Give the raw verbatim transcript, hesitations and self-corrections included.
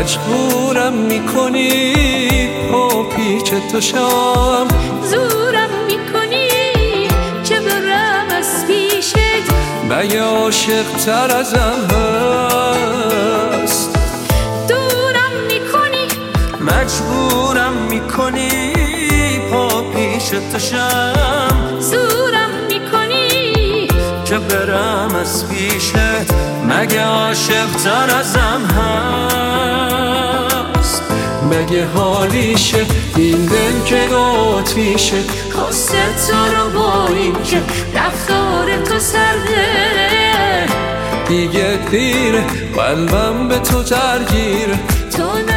مجبورم میکنی پا پیچ تو شام، زورم میکنی که برم از پیشت. مگه عاشق تر ازم هست؟ دورم میکنی مجبورم میکنی پا پیش تو شم، زورم میکنی که برم از پیشت. مگه عاشق تر ازم هست؟ مگه حالیشه این دل که قاطیشه خواسته تو رو با این که رفتار تو سرده. دیگه دیره قلبم به تو درگیره. تو